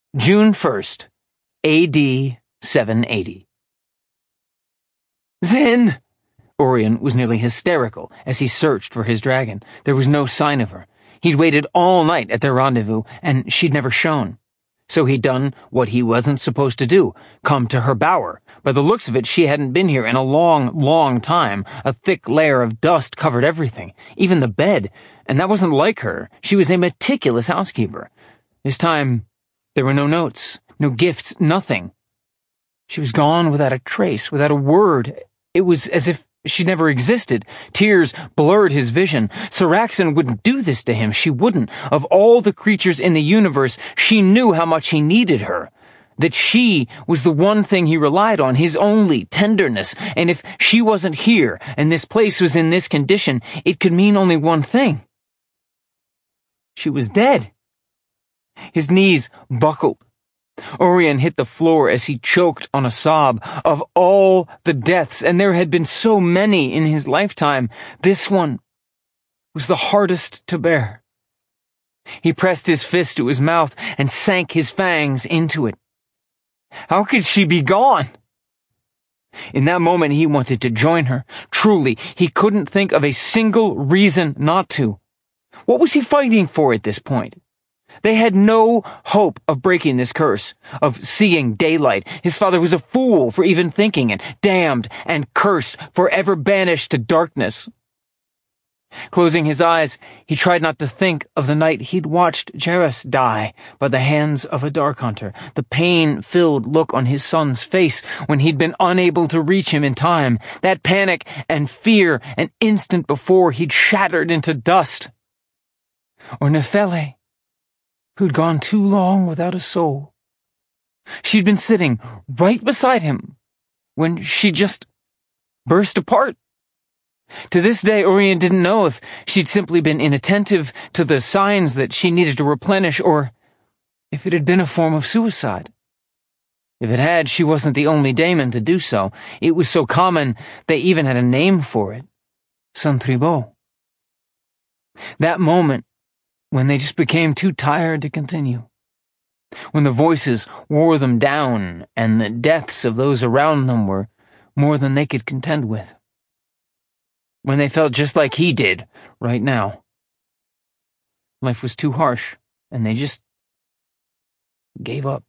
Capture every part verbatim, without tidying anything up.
June first, A D seven eighty. Zin! Orion was nearly hysterical as he searched for his dragon. There was no sign of her. He'd waited all night at their rendezvous, and she'd never shown. So he'd done what he wasn't supposed to do, come to her bower. By the looks of it, she hadn't been here in a long, long time. A thick layer of dust covered everything, even the bed, and that wasn't like her. She was a meticulous housekeeper. This time, there were no notes, no gifts, nothing. She was gone without a trace, without a word. It was as if she never existed. Tears blurred his vision. Saraxin wouldn't do this to him. She wouldn't. Of all the creatures in the universe, she knew how much he needed her. That she was the one thing he relied on, his only tenderness. And if she wasn't here, and this place was in this condition, it could mean only one thing. She was dead. His knees buckled. Orion hit the floor as he choked on a sob. Of all the deaths, and there had been so many in his lifetime, this one was the hardest to bear. He pressed his fist to his mouth and sank his fangs into it. How could she be gone? In that moment, he wanted to join her. Truly, he couldn't think of a single reason not to. What was he fighting for at this point? They had no hope of breaking this curse, of seeing daylight. His father was a fool for even thinking it, damned and cursed, forever banished to darkness. Closing his eyes, he tried not to think of the night he'd watched Jairus die by the hands of a dark hunter, the pain-filled look on his son's face when he'd been unable to reach him in time, that panic and fear an instant before he'd shattered into dust. Or Nefele, who'd gone too long without a soul. She'd been sitting right beside him when she just burst apart. To this day, Orion didn't know if she'd simply been inattentive to the signs that she needed to replenish, or if it had been a form of suicide. If it had, she wasn't the only daemon to do so. It was so common they even had a name for it. Saint-Thibault. That moment, when they just became too tired to continue. When the voices wore them down, and the deaths of those around them were more than they could contend with. When they felt just like he did, right now. Life was too harsh, and they just gave up.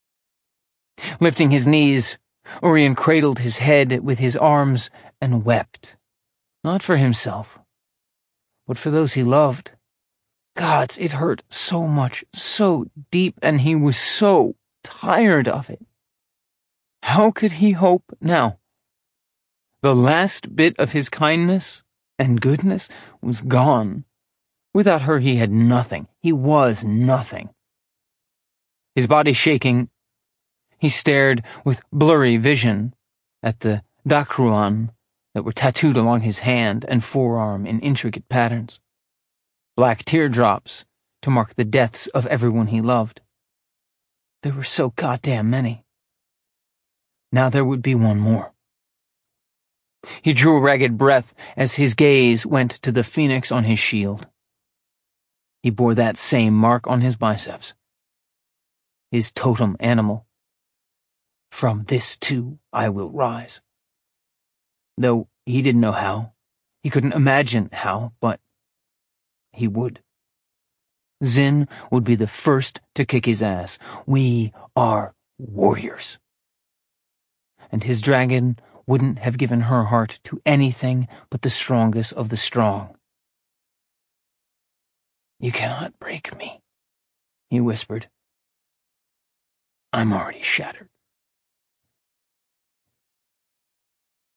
Lifting his knees, Orion cradled his head with his arms and wept. Not for himself, but for those he loved. Gods, it hurt so much, so deep, and he was so tired of it. How could he hope now? The last bit of his kindness and goodness was gone. Without her, he had nothing. He was nothing. His body shaking, he stared with blurry vision at the dacruan that were tattooed along his hand and forearm in intricate patterns. Black teardrops to mark the deaths of everyone he loved. There were so goddamn many. Now there would be one more. He drew a ragged breath as his gaze went to the phoenix on his shield. He bore that same mark on his biceps. His totem animal. From this too I will rise. Though he didn't know how. He couldn't imagine how, but he would. Zin would be the first to kick his ass. We are warriors. And his dragon wouldn't have given her heart to anything but the strongest of the strong. You cannot break me, he whispered. I'm already shattered.